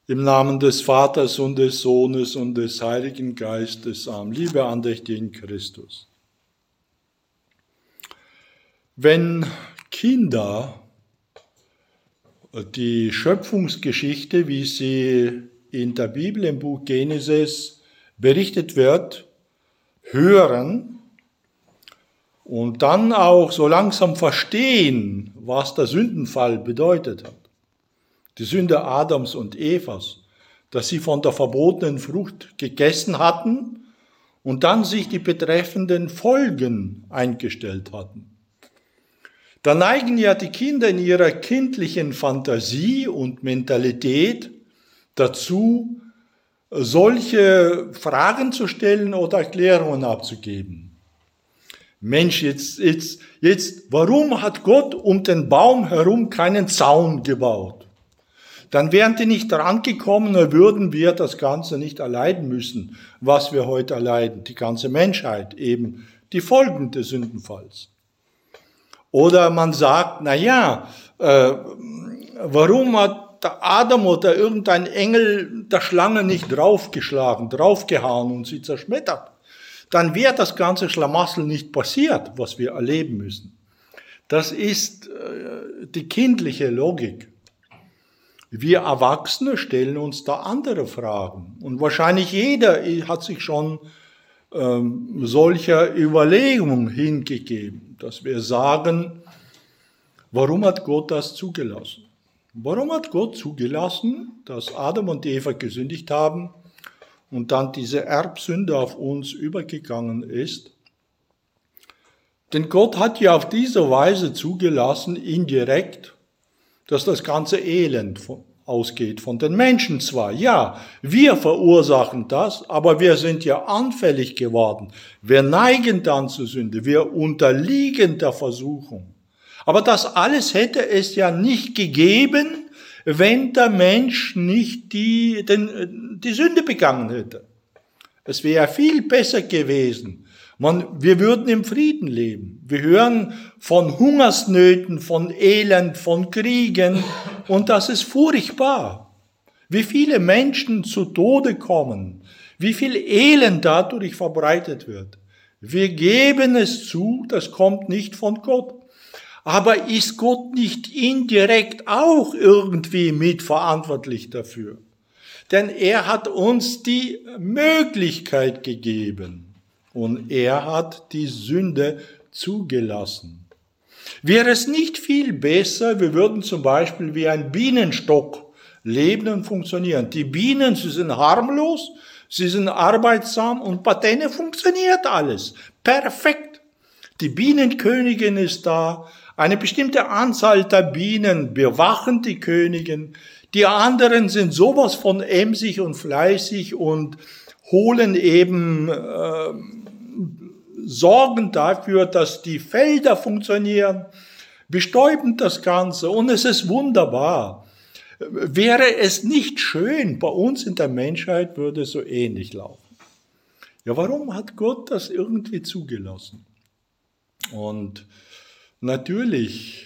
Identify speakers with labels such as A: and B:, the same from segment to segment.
A: Im Namen des Vaters und des Sohnes und des Heiligen Geistes. Amen. Liebe andächtigen Christus. Wenn Kinder die Schöpfungsgeschichte, wie sie in der Bibel im Buch Genesis berichtet wird, hören und dann auch so langsam verstehen, was der Sündenfall bedeutet hat, die Sünde Adams und Evas, dass sie von der verbotenen Frucht gegessen hatten und dann sich die betreffenden Folgen eingestellt hatten. Da neigen ja die Kinder in ihrer kindlichen Fantasie und Mentalität dazu, solche Fragen zu stellen oder Erklärungen abzugeben. Mensch, jetzt, warum hat Gott um den Baum herum keinen Zaun gebaut? Dann wären die nicht drangekommen, dann würden wir das Ganze nicht erleiden müssen, was wir heute erleiden, die ganze Menschheit, eben die Folgen des Sündenfalls. Oder man sagt, warum hat der Adam oder irgendein Engel der Schlange nicht draufgehauen und sie zerschmettert? Dann wäre das ganze Schlamassel nicht passiert, was wir erleben müssen. Das ist die kindliche Logik. Wir Erwachsene stellen uns da andere Fragen. Und wahrscheinlich jeder hat sich schon solcher Überlegungen hingegeben, dass wir sagen, warum hat Gott das zugelassen? Warum hat Gott zugelassen, dass Adam und Eva gesündigt haben und dann diese Erbsünde auf uns übergegangen ist? Denn Gott hat ja auf diese Weise zugelassen, indirekt, dass das ganze Elend ausgeht von den Menschen zwar. Ja, wir verursachen das, aber wir sind ja anfällig geworden. Wir neigen dann zur Sünde, wir unterliegen der Versuchung. Aber das alles hätte es ja nicht gegeben, wenn der Mensch nicht die Sünde begangen hätte. Es wäre viel besser gewesen. Wir würden im Frieden leben. Wir hören von Hungersnöten, von Elend, von Kriegen und das ist furchtbar. Wie viele Menschen zu Tode kommen, wie viel Elend dadurch verbreitet wird. Wir geben es zu, das kommt nicht von Gott. Aber ist Gott nicht indirekt auch irgendwie mitverantwortlich dafür? Denn er hat uns die Möglichkeit gegeben. Und er hat die Sünde zugelassen. Wäre es nicht viel besser, wir würden zum Beispiel wie ein Bienenstock leben und funktionieren. Die Bienen, sie sind harmlos, sie sind arbeitsam und bei denen funktioniert alles. Perfekt. Die Bienenkönigin ist da. Eine bestimmte Anzahl der Bienen bewachen die Königin. Die anderen sind sowas von emsig und fleißig und holen eben sorgen dafür, dass die Felder funktionieren, bestäuben das Ganze und es ist wunderbar. Wäre es nicht schön, bei uns in der Menschheit würde es so ähnlich laufen. Ja, warum hat Gott das irgendwie zugelassen? Und natürlich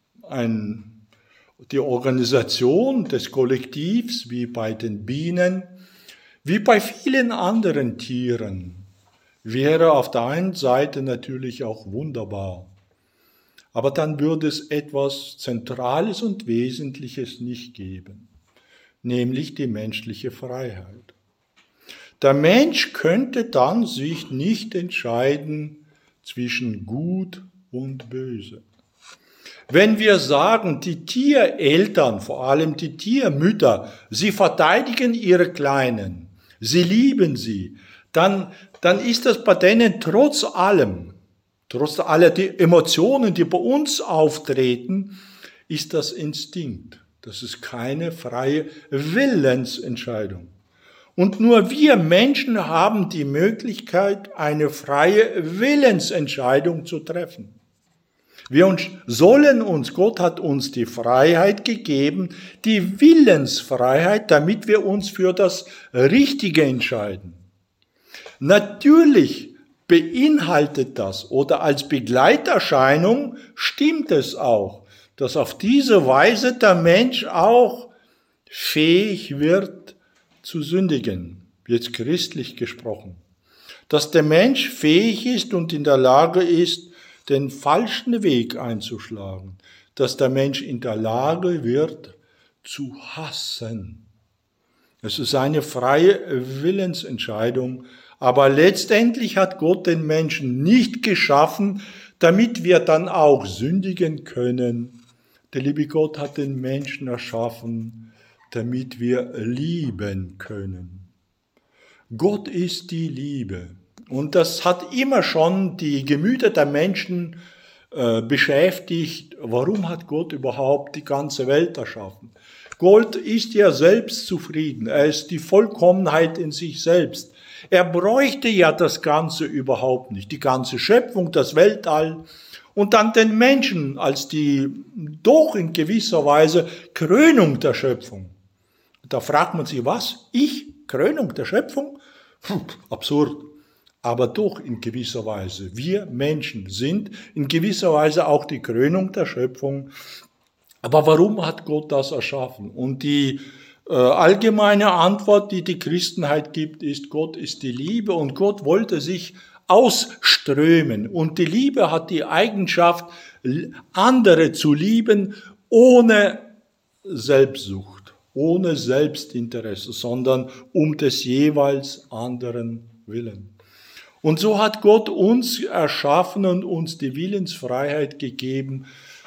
A: die Organisation des Kollektivs, wie bei den Bienen, wie bei vielen anderen Tieren, wäre auf der einen Seite natürlich auch wunderbar. Aber dann würde es etwas Zentrales und Wesentliches nicht geben, nämlich die menschliche Freiheit. Der Mensch könnte dann sich nicht entscheiden zwischen Gut und Böse. Wenn wir sagen, die Tiereltern, vor allem die Tiermütter, sie verteidigen ihre Kleinen, sie lieben sie, dann ist das bei denen trotz aller die Emotionen, die bei uns auftreten, ist das Instinkt. Das ist keine freie Willensentscheidung. Und nur wir Menschen haben die Möglichkeit, eine freie Willensentscheidung zu treffen. Gott hat uns die Freiheit gegeben, die Willensfreiheit, damit wir uns für das Richtige entscheiden. Natürlich beinhaltet das oder als Begleiterscheinung stimmt es auch, dass auf diese Weise der Mensch auch fähig wird zu sündigen, jetzt christlich gesprochen. Dass der Mensch fähig ist und in der Lage ist, den falschen Weg einzuschlagen. Dass der Mensch in der Lage wird, zu hassen. Es ist eine freie Willensentscheidung, aber letztendlich hat Gott den Menschen nicht geschaffen, damit wir dann auch sündigen können. Der liebe Gott hat den Menschen erschaffen, damit wir lieben können. Gott ist die Liebe. Und das hat immer schon die Gemüter der Menschen beschäftigt. Warum hat Gott überhaupt die ganze Welt erschaffen? Gott ist ja selbst zufrieden. Er ist die Vollkommenheit in sich selbst. Er bräuchte ja das Ganze überhaupt nicht. Die ganze Schöpfung, das Weltall und dann den Menschen als die doch in gewisser Weise Krönung der Schöpfung. Da fragt man sich, was? Ich? Krönung der Schöpfung? Absurd. Aber doch in gewisser Weise. Wir Menschen sind in gewisser Weise auch die Krönung der Schöpfung. Aber warum hat Gott das erschaffen? Und die allgemeine Antwort, die die Christenheit gibt, ist, Gott ist die Liebe und Gott wollte sich ausströmen. Und die Liebe hat die Eigenschaft, andere zu lieben, ohne Selbstsucht, ohne Selbstinteresse, sondern um des jeweils anderen willen. Und so hat Gott uns erschaffen und uns die Willensfreiheit gegeben,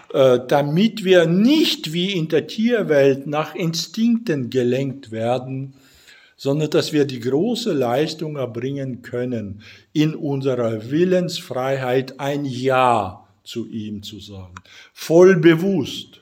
A: damit wir nicht wie in der Tierwelt nach Instinkten gelenkt werden, sondern dass wir die große Leistung erbringen können, in unserer Willensfreiheit ein Ja zu ihm zu sagen. Voll bewusst,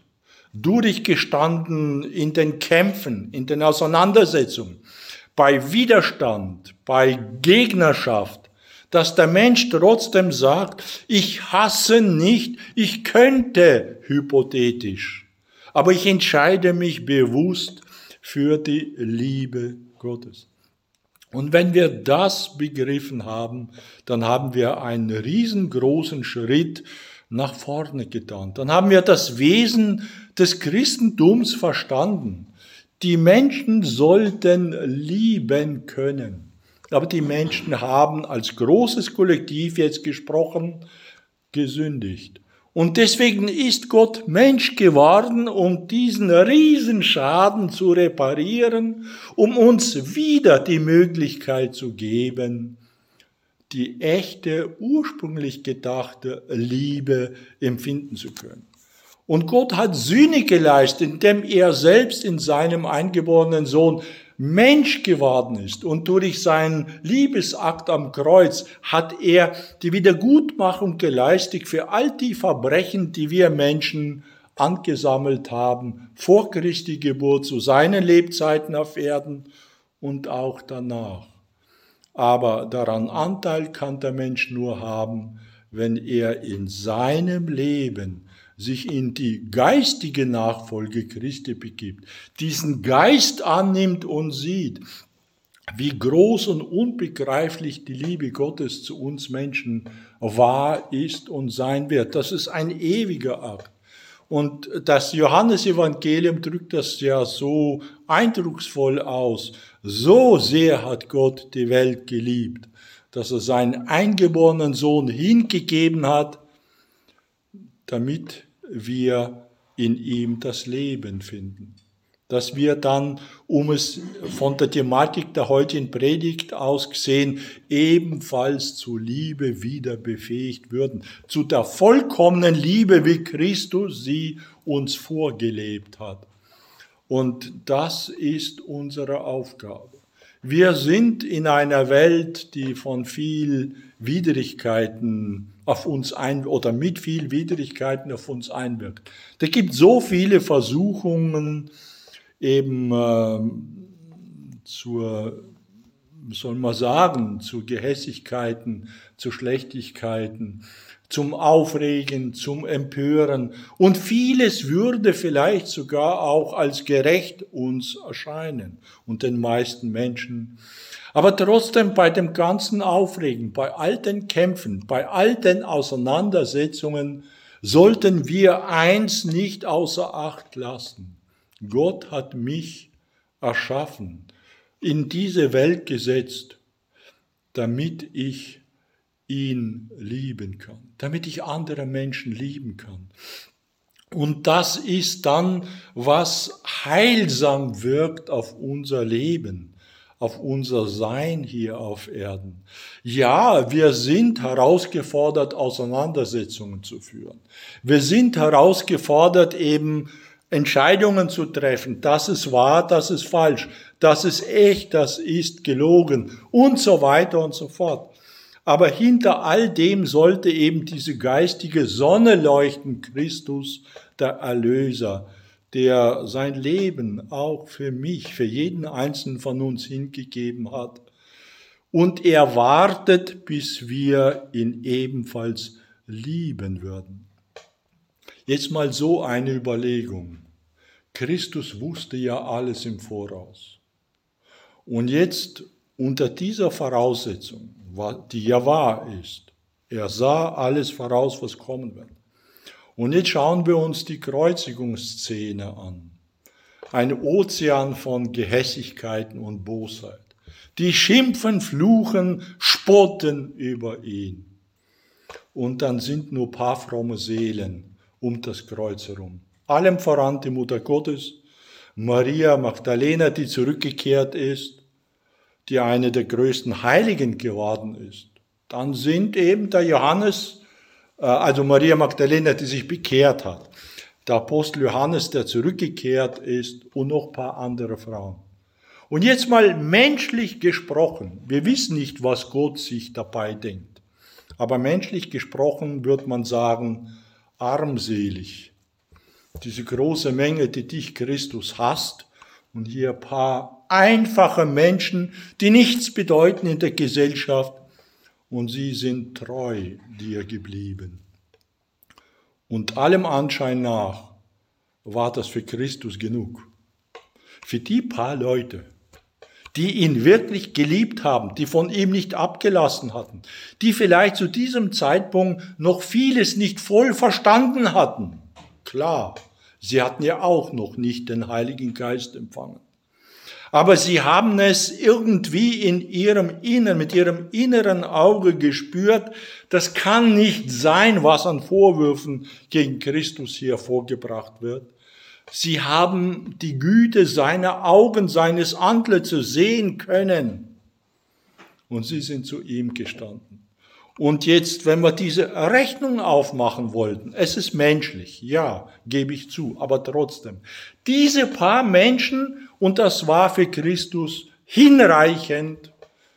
A: durchgestanden in den Kämpfen, in den Auseinandersetzungen, bei Widerstand, bei Gegnerschaft, dass der Mensch trotzdem sagt, ich hasse nicht, ich könnte hypothetisch, aber ich entscheide mich bewusst für die Liebe Gottes. Und wenn wir das begriffen haben, dann haben wir einen riesengroßen Schritt nach vorne getan. Dann haben wir das Wesen des Christentums verstanden. Die Menschen sollten lieben können. Aber die Menschen haben als großes Kollektiv jetzt gesprochen, gesündigt. Und deswegen ist Gott Mensch geworden, um diesen Riesenschaden zu reparieren, um uns wieder die Möglichkeit zu geben, die echte, ursprünglich gedachte Liebe empfinden zu können. Und Gott hat Sühne geleistet, indem er selbst in seinem eingeborenen Sohn Mensch geworden ist. Und durch seinen Liebesakt am Kreuz hat er die Wiedergutmachung geleistet für all die Verbrechen, die wir Menschen angesammelt haben, vor Christi Geburt, zu seinen Lebzeiten auf Erden und auch danach. Aber daran Anteil kann der Mensch nur haben, wenn er in seinem Leben sich in die geistige Nachfolge Christi begibt, diesen Geist annimmt und sieht, wie groß und unbegreiflich die Liebe Gottes zu uns Menschen wahr ist und sein wird. Das ist ein ewiger Akt. Und das Johannesevangelium drückt das ja so eindrucksvoll aus. So sehr hat Gott die Welt geliebt, dass er seinen eingeborenen Sohn hingegeben hat, damit wir in ihm das Leben finden. Dass wir dann, um es von der Thematik der heutigen Predigt aus gesehen, ebenfalls zur Liebe wieder befähigt würden. Zu der vollkommenen Liebe, wie Christus sie uns vorgelebt hat. Und das ist unsere Aufgabe. Wir sind in einer Welt, die von viel Widrigkeiten auf uns oder mit viel Widrigkeiten auf uns einwirkt. Da gibt so viele Versuchungen eben zu Gehässigkeiten, zu Schlechtigkeiten, zum Aufregen, zum Empören. Und vieles würde vielleicht sogar auch als gerecht uns erscheinen und den meisten Menschen. Aber trotzdem bei dem ganzen Aufregen, bei all den Kämpfen, bei all den Auseinandersetzungen sollten wir eins nicht außer Acht lassen. Gott hat mich erschaffen, in diese Welt gesetzt, damit ich ihn lieben kann, damit ich andere Menschen lieben kann. Und das ist dann, was heilsam wirkt auf unser Leben, auf unser Sein hier auf Erden. Ja, wir sind herausgefordert, Auseinandersetzungen zu führen. Wir sind herausgefordert, eben Entscheidungen zu treffen. Das ist wahr, das ist falsch, das ist echt, das ist gelogen und so weiter und so fort. Aber hinter all dem sollte eben diese geistige Sonne leuchten, Christus, der Erlöser, der sein Leben auch für mich, für jeden Einzelnen von uns hingegeben hat. Und er wartet, bis wir ihn ebenfalls lieben würden. Jetzt mal so eine Überlegung. Christus wusste ja alles im Voraus. Und jetzt unter dieser Voraussetzung, die ja wahr ist, er sah alles voraus, was kommen wird. Und jetzt schauen wir uns die Kreuzigungsszene an. Ein Ozean von Gehässigkeiten und Bosheit. Die schimpfen, fluchen, spotten über ihn. Und dann sind nur ein paar fromme Seelen um das Kreuz herum. Allem voran die Mutter Gottes, Maria Magdalena, die zurückgekehrt ist, die eine der größten Heiligen geworden ist. Dann sind eben der Johannes, also Maria Magdalena, die sich bekehrt hat, der Apostel Johannes, der zurückgekehrt ist und noch ein paar andere Frauen. Und jetzt mal menschlich gesprochen, wir wissen nicht, was Gott sich dabei denkt, aber menschlich gesprochen würde man sagen, armselig. Diese große Menge, die dich Christus hasst, und hier ein paar einfache Menschen, die nichts bedeuten in der Gesellschaft, und sie sind treu dir geblieben. Und allem Anschein nach war das für Christus genug. Für die paar Leute, die ihn wirklich geliebt haben, die von ihm nicht abgelassen hatten, die vielleicht zu diesem Zeitpunkt noch vieles nicht voll verstanden hatten. Klar, sie hatten ja auch noch nicht den Heiligen Geist empfangen. Aber sie haben es irgendwie in ihrem Inneren, mit ihrem inneren Auge gespürt. Das kann nicht sein, was an Vorwürfen gegen Christus hier vorgebracht wird. Sie haben die Güte seiner Augen, seines Antlitzes sehen können. Und sie sind zu ihm gestanden. Und jetzt, wenn wir diese Rechnung aufmachen wollten, es ist menschlich, ja, gebe ich zu, aber trotzdem. Diese paar Menschen, und das war für Christus hinreichend,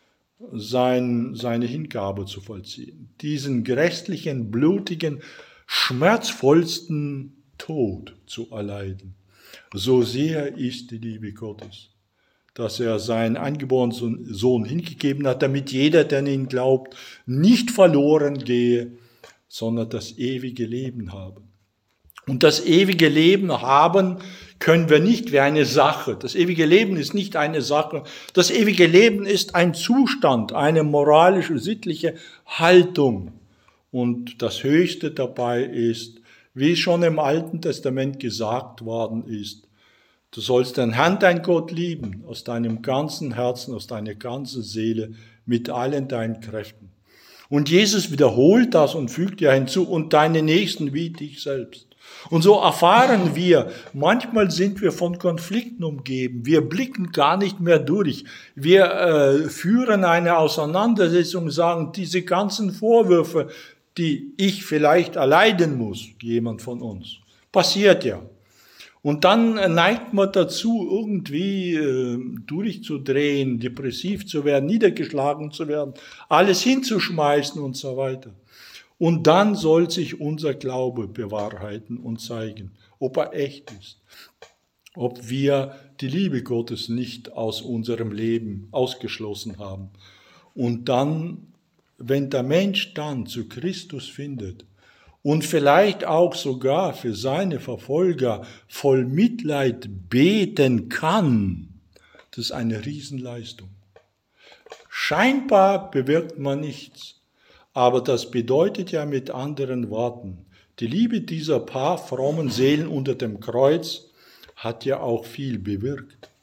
A: seine Hingabe zu vollziehen. Diesen grässlichen, blutigen, schmerzvollsten Tod zu erleiden. So sehr ist die Liebe Gottes, dass er seinen eingeborenen Sohn hingegeben hat, damit jeder, der an ihn glaubt, nicht verloren gehe, sondern das ewige Leben habe. Und das ewige Leben haben können wir nicht wie eine Sache. Das ewige Leben ist nicht eine Sache. Das ewige Leben ist ein Zustand, eine moralische, sittliche Haltung. Und das Höchste dabei ist, wie schon im Alten Testament gesagt worden ist, du sollst den Herrn, dein Gott, lieben, aus deinem ganzen Herzen, aus deiner ganzen Seele, mit allen deinen Kräften. Und Jesus wiederholt das und fügt ja hinzu, und deine Nächsten wie dich selbst. Und so erfahren wir, manchmal sind wir von Konflikten umgeben, wir blicken gar nicht mehr durch, wir führen eine Auseinandersetzung, sagen, diese ganzen Vorwürfe, die ich vielleicht erleiden muss, jemand von uns, passiert ja. Und dann neigt man dazu, irgendwie durchzudrehen, depressiv zu werden, niedergeschlagen zu werden, alles hinzuschmeißen und so weiter. Und dann soll sich unser Glaube bewahrheiten und zeigen, ob er echt ist, ob wir die Liebe Gottes nicht aus unserem Leben ausgeschlossen haben. Und dann, wenn der Mensch dann zu Christus findet, und vielleicht auch sogar für seine Verfolger voll Mitleid beten kann, das ist eine Riesenleistung. Scheinbar bewirkt man nichts, aber das bedeutet ja mit anderen Worten, die Liebe dieser paar frommen Seelen unter dem Kreuz hat ja auch viel bewirkt.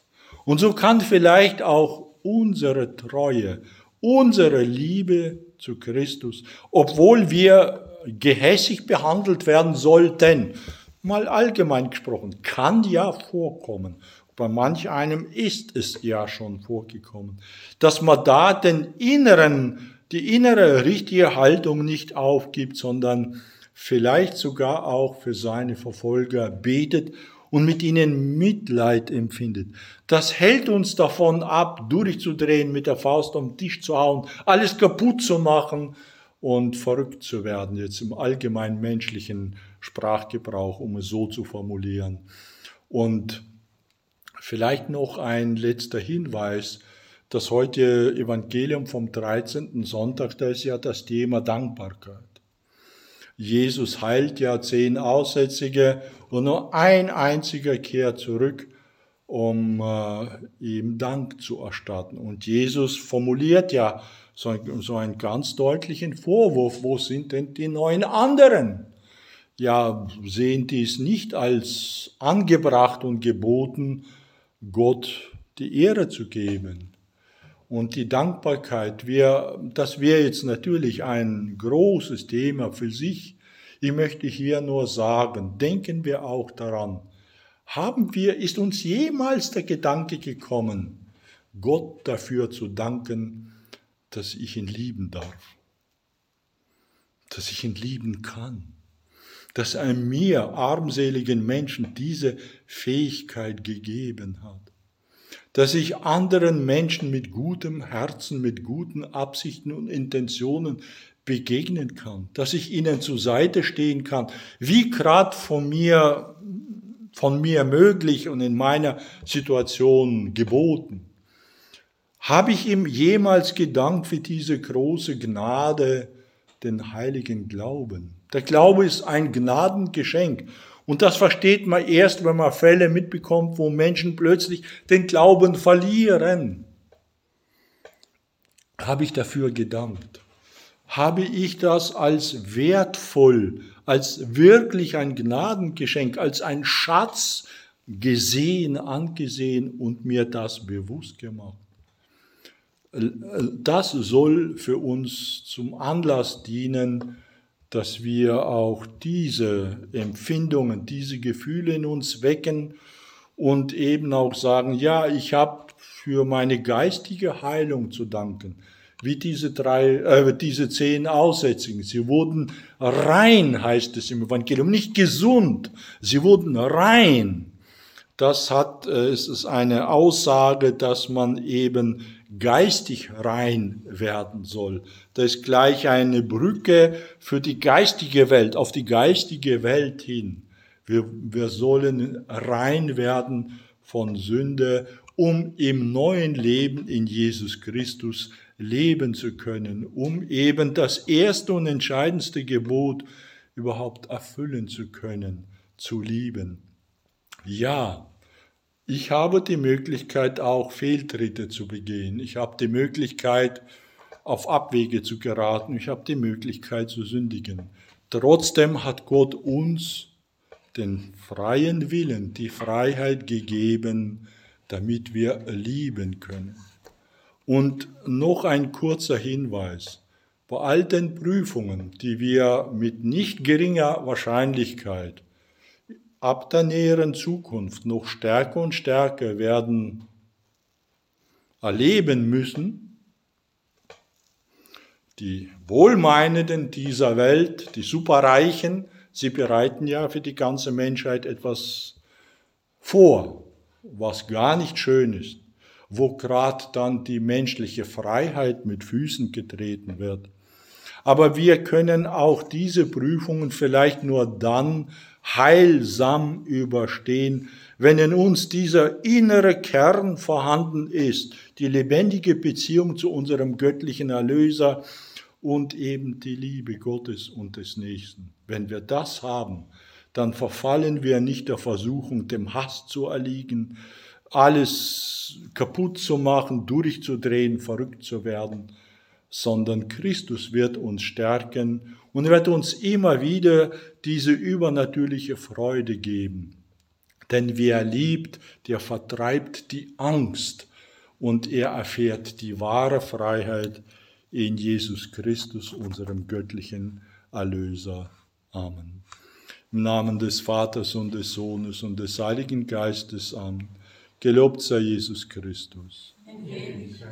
A: Und so kann vielleicht auch unsere Treue, unsere Liebe zu Christus, obwohl wir gehässig behandelt werden sollten, mal allgemein gesprochen, kann ja vorkommen. Bei manch einem ist es ja schon vorgekommen, dass man da die innere richtige Haltung nicht aufgibt, sondern vielleicht sogar auch für seine Verfolger betet und mit ihnen Mitleid empfindet. Das hält uns davon ab, durchzudrehen, mit der Faust am Tisch zu hauen, alles kaputt zu machen und verrückt zu werden, jetzt im allgemeinen menschlichen Sprachgebrauch, um es so zu formulieren. Und vielleicht noch ein letzter Hinweis. Das heutige Evangelium vom 13. Sonntag, da ist ja das Thema Dankbarkeit. Jesus heilt ja 10 Aussätzige und nur ein einziger kehrt zurück, um ihm Dank zu erstatten. Und Jesus formuliert ja so einen ganz deutlichen Vorwurf. Wo sind denn die 9 anderen? Ja, sehen die es nicht als angebracht und geboten, Gott die Ehre zu geben? Und die Dankbarkeit, das wäre jetzt natürlich ein großes Thema für sich. Ich möchte hier nur sagen, denken wir auch daran, ist uns jemals der Gedanke gekommen, Gott dafür zu danken, dass ich ihn lieben darf, dass ich ihn lieben kann, dass er mir, armseligen Menschen, diese Fähigkeit gegeben hat, dass ich anderen Menschen mit gutem Herzen, mit guten Absichten und Intentionen begegnen kann, dass ich ihnen zur Seite stehen kann, wie gerade von mir möglich und in meiner Situation geboten. Habe ich ihm jemals gedankt für diese große Gnade, den heiligen Glauben? Der Glaube ist ein Gnadengeschenk. Und das versteht man erst, wenn man Fälle mitbekommt, wo Menschen plötzlich den Glauben verlieren. Habe ich dafür gedankt? Habe ich das als wertvoll, als wirklich ein Gnadengeschenk, als ein Schatz angesehen und mir das bewusst gemacht? Das soll für uns zum Anlass dienen, dass wir auch diese Empfindungen, diese Gefühle in uns wecken und eben auch sagen, ja, ich habe für meine geistige Heilung zu danken, wie diese 10 Aussätzigen. Sie wurden rein, heißt es im Evangelium, nicht gesund, sie wurden rein. Es ist eine Aussage, dass man eben geistig rein werden soll. Das ist gleich eine Brücke für die geistige Welt, auf die geistige Welt hin. Wir sollen rein werden von Sünde, um im neuen Leben in Jesus Christus leben zu können, um eben das erste und entscheidendste Gebot überhaupt erfüllen zu können, zu lieben. Ja, ich habe die Möglichkeit, auch Fehltritte zu begehen. Ich habe die Möglichkeit, auf Abwege zu geraten. Ich habe die Möglichkeit zu sündigen. Trotzdem hat Gott uns den freien Willen, die Freiheit gegeben, damit wir lieben können. Und noch ein kurzer Hinweis. Bei all den Prüfungen, die wir mit nicht geringer Wahrscheinlichkeit ab der näheren Zukunft noch stärker und stärker werden erleben müssen, die Wohlmeinenden dieser Welt, die Superreichen, sie bereiten ja für die ganze Menschheit etwas vor, was gar nicht schön ist, wo gerade dann die menschliche Freiheit mit Füßen getreten wird. Aber wir können auch diese Prüfungen vielleicht nur dann heilsam überstehen, wenn in uns dieser innere Kern vorhanden ist, die lebendige Beziehung zu unserem göttlichen Erlöser und eben die Liebe Gottes und des Nächsten. Wenn wir das haben, dann verfallen wir nicht der Versuchung, dem Hass zu erliegen, alles kaputt zu machen, durchzudrehen, verrückt zu werden, sondern Christus wird uns stärken und wird uns immer wieder diese übernatürliche Freude geben. Denn wer liebt, der vertreibt die Angst und er erfährt die wahre Freiheit in Jesus Christus, unserem göttlichen Erlöser. Amen. Im Namen des Vaters und des Sohnes und des Heiligen Geistes. Amen. Gelobt sei Jesus Christus.